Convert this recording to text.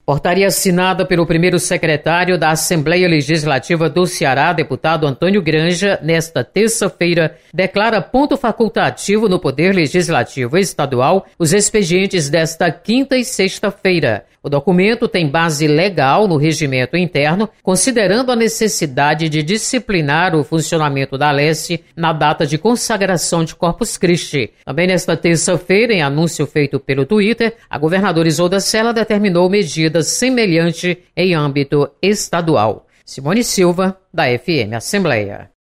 Portaria assinada pelo primeiro secretário da Assembleia Legislativa do Ceará, deputado Antônio Granja, nesta terça-feira, declara ponto facultativo no Poder Legislativo Estadual os expedientes desta quinta e sexta-feira. O documento tem base legal no regimento interno, considerando a necessidade de disciplinar o funcionamento da Alesse na data de consagração de Corpus Christi. Também nesta terça-feira, em anúncio feito pelo Twitter, a governadora Isolda Sela determinou medidas semelhantes em âmbito estadual. Simone Silva, da FM Assembleia.